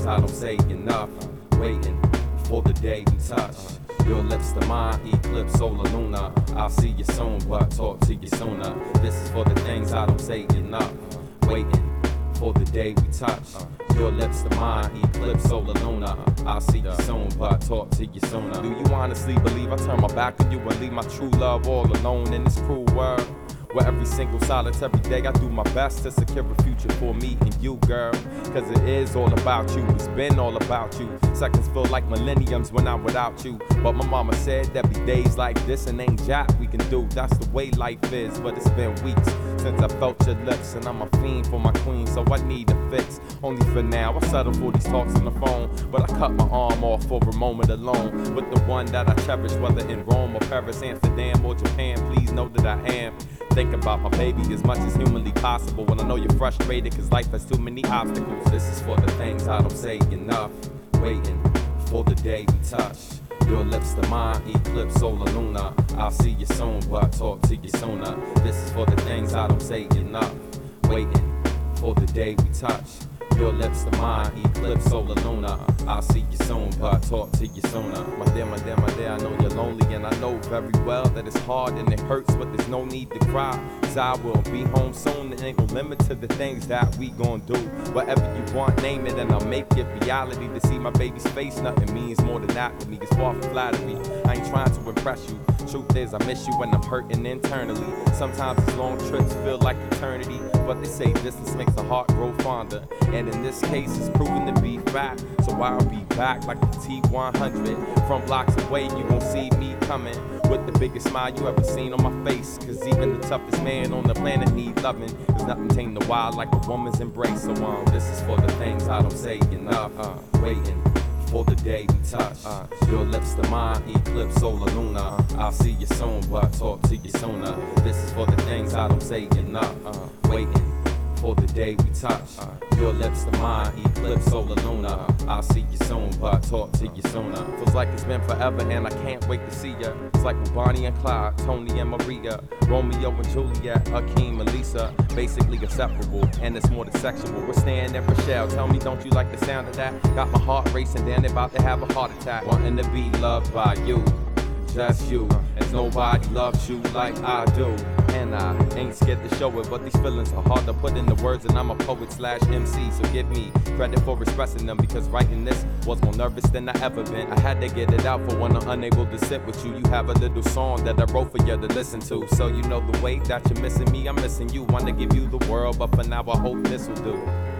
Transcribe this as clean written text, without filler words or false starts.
things I don't say enough. Waiting for the day we touch. Your lips to mine, eclipse, solar, lunar. I'll see you soon, but talk to you sooner. This is for the things I don't say enough. Waiting for the day we touch. Your lips to mine, eclipse, solar, lunar. I'll see you soon, but talk to you sooner. Do you honestly believe I turn my back on you and leave my true love all alone in this cruel world? Where every single solitary day I do my best to secure a future for me and you, girl. Cause it is all about you, it's been all about you. Seconds feel like millenniums when I'm without you. But my mama said there'd be days like this and ain't jack we can do. That's the way life is, but it's been weeks since I felt your lips. And I'm a fiend for my queen, so I need a fix. Only for now, I settle for these talks on the phone. But I cut my arm off for a moment alone with the one that I cherish, whether in Rome or Paris, Amsterdam or Japan. Please know that I am think about my baby as much as humanly possible. When I know you're frustrated cause life has too many obstacles. This is for the things I don't say enough. Waiting for the day we touch. Your lips to mine, eclipse, solar, lunar. I'll see you soon, but talk to you sooner. This is for the things I don't say enough. Waiting for the day we touch. Your lips to mine, eclipse, solar, lunar. I'll see you soon, but talk to you sooner. My dear, my dear, my dear, I know you're lonely, and I know very well that it's hard and it hurts, but there's no need to cry. Cause I will be home soon, and ain't no limit to the things that we gon' do. Whatever you want, name it, and I'll make it reality. To see my baby's face, nothing means more than that to me. It's far from flattery. I ain't trying to impress you. Truth is, I miss you when I'm hurting internally. Sometimes these long trips feel like eternity, but they say distance makes the heart grow fonder. And in this case, it's proven to be fact. So I'll be back like the T-100. From blocks away, you gon' see me coming with the biggest smile you ever seen on my face. Cause even the toughest man on the planet need loving. There's nothing tame the wild like a woman's embrace. So this is for the things I don't say enough. Waiting for the day we touch. Your lips to mine, eclipse, solar, lunar. I'll see you soon, but talk to you sooner. This is for the things I don't say enough. Waiting for the day we touch. Your lips to mine, eclipse, solar, lunar. I'll see you soon, but talk to you sooner. Feels like it's been forever and I can't wait to see ya. It's like with Bonnie and Clyde, Tony and Maria, Romeo and Juliet, Hakeem and Lisa. Basically inseparable, and it's more than sexual. We're staying at Rochelle, tell me don't you like the sound of that? Got my heart racing, then about to have a heart attack. Wanting to be loved by you, just you. As nobody loves you like I do. And I ain't scared to show it, but these feelings are hard to put into words. And I'm a poet/MC, so give me credit for expressing them. Because writing this was more nervous than I ever been. I had to get it out for when I'm unable to sit with you. You have a little song that I wrote for you to listen to. So you know the way that you're missing me, I'm missing you. Wanna give you the world, but for now I hope this will do.